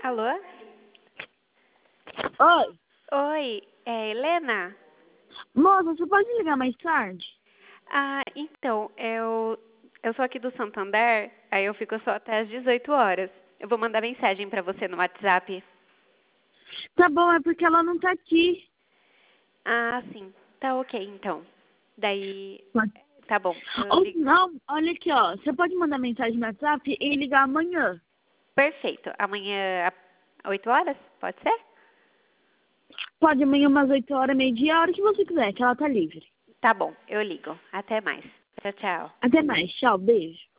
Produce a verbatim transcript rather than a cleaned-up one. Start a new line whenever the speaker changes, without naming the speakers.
Alô?
Oi.
Oi, é Helena?
Moça, você pode me ligar mais tarde?
Ah, então, eu, eu sou aqui do Santander, aí eu fico só até às dezoito horas. Eu vou mandar mensagem pra você no WhatsApp.
Tá bom, é porque ela não tá aqui.
Ah, sim. Tá ok, então. Daí,
Pode.
tá bom. Eu
Ou
ligo.
não, olha aqui, ó. Você pode mandar mensagem no WhatsApp e ligar amanhã.
Perfeito. Amanhã, às oito horas? Pode ser?
Pode amanhã umas oito horas, meio-dia, a hora que você quiser, que ela tá livre.
Tá bom, eu ligo. Até mais. Tchau, tchau.
Até mais. Tchau, beijo.